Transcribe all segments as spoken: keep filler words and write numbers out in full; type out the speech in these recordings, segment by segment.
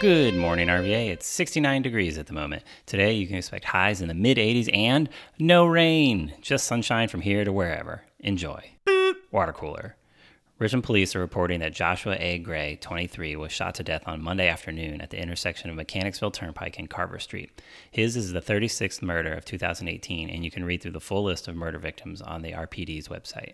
Good morning, R V A. It's sixty-nine degrees at the moment. Today, you can expect highs in the mid eighties and no rain. Just sunshine from here to wherever. Enjoy. Water cooler. Richmond police are reporting that Joshua A. Gray, twenty-three, was shot to death on Monday afternoon at the intersection of Mechanicsville Turnpike and Carver Street. His is the thirty-sixth murder of two thousand eighteen, and you can read through the full list of murder victims on the R P D's website.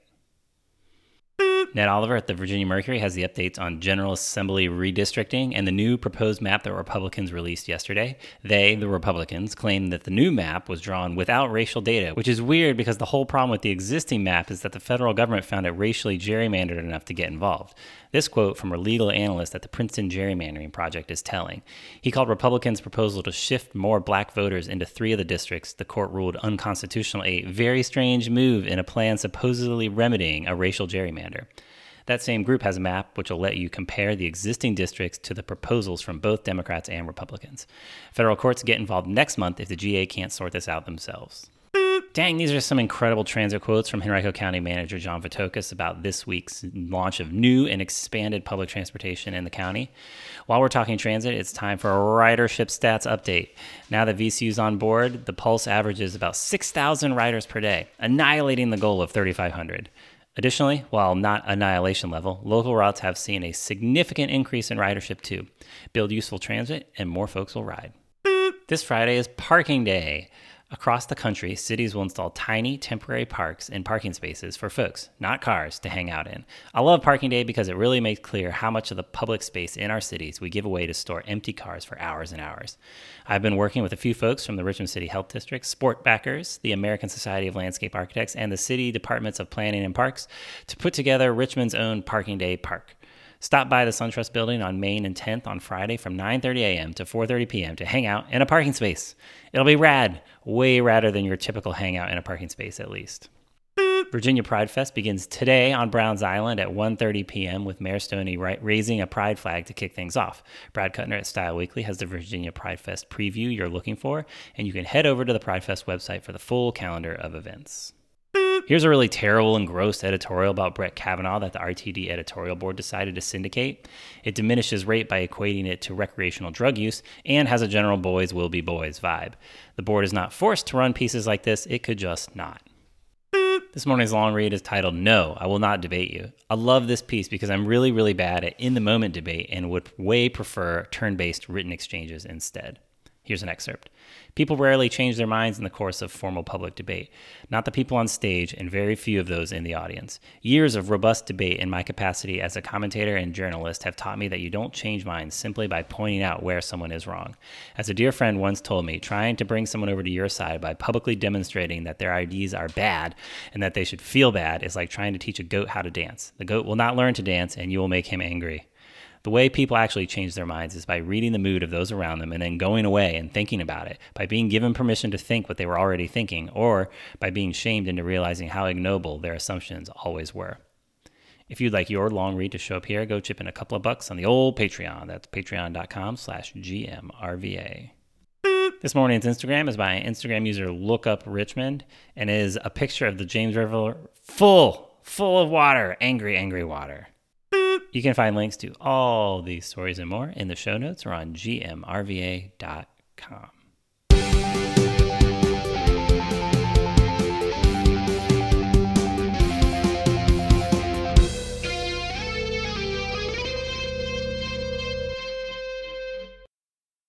Ned Oliver at the Virginia Mercury has the updates on General Assembly redistricting and the new proposed map that Republicans released yesterday. They, the Republicans, claim that the new map was drawn without racial data, which is weird because the whole problem with the existing map is that the federal government found it racially gerrymandered enough to get involved. This quote from a legal analyst at the Princeton Gerrymandering Project is telling. He called Republicans' proposal to shift more black voters into three of the districts the court ruled unconstitutional a very strange move in a plan supposedly remedying a racial gerrymander. That same group has a map which will let you compare the existing districts to the proposals from both Democrats and Republicans. Federal courts get involved next month if the G A can't sort this out themselves. Dang, these are some incredible transit quotes from Henrico County Manager John Vitokis about this week's launch of new and expanded public transportation in the county. While we're talking transit, it's time for a ridership stats update. Now that V C U's on board, the Pulse averages about six thousand riders per day, annihilating the goal of thirty-five hundred. Additionally, while not annihilation level, local routes have seen a significant increase in ridership too. Build useful transit and more folks will ride. This Friday is Parking Day. Across the country, cities will install tiny temporary parks and parking spaces for folks, not cars, to hang out in. I love Parking Day because it really makes clear how much of the public space in our cities we give away to store empty cars for hours and hours. I've been working with a few folks from the Richmond City Health District, Sport Backers, the American Society of Landscape Architects, and the City Departments of Planning and Parks to put together Richmond's own Parking Day Park. Stop by the SunTrust building on Main and tenth on Friday from nine thirty a.m. to four thirty p.m. to hang out in a parking space. It'll be rad, way radder than your typical hangout in a parking space at least. Virginia Pride Fest begins today on Browns Island at one thirty p.m. with Mayor Stoney raising a pride flag to kick things off. Brad Kuttner at Style Weekly has the Virginia Pride Fest preview you're looking for, and you can head over to the Pride Fest website for the full calendar of events. Here's a really terrible and gross editorial about Brett Kavanaugh that the R T D editorial board decided to syndicate. It diminishes rape by equating it to recreational drug use and has a general boys will be boys vibe. The board is not forced to run pieces like this. It could just not. This morning's long read is titled, No, I Will Not Debate You. I love this piece because I'm really, really bad at in-the-moment debate and would way prefer turn-based written exchanges instead. Here's an excerpt. People rarely change their minds in the course of formal public debate, not the people on stage and very few of those in the audience. Years of robust debate in my capacity as a commentator and journalist have taught me that you don't change minds simply by pointing out where someone is wrong. As a dear friend once told me, trying to bring someone over to your side by publicly demonstrating that their ideas are bad and that they should feel bad is like trying to teach a goat how to dance. The goat will not learn to dance and you will make him angry. The way people actually change their minds is by reading the mood of those around them and then going away and thinking about it, by being given permission to think what they were already thinking, or by being shamed into realizing how ignoble their assumptions always were. If you'd like your long read to show up here, go chip in a couple of bucks on the old Patreon. That's patreon.com slash GMRVA. This morning's Instagram is by Instagram user LookUpRichmond and is a picture of the James River full, full of water, angry, angry water. You can find links to all these stories and more in the show notes or on G M R V A dot com.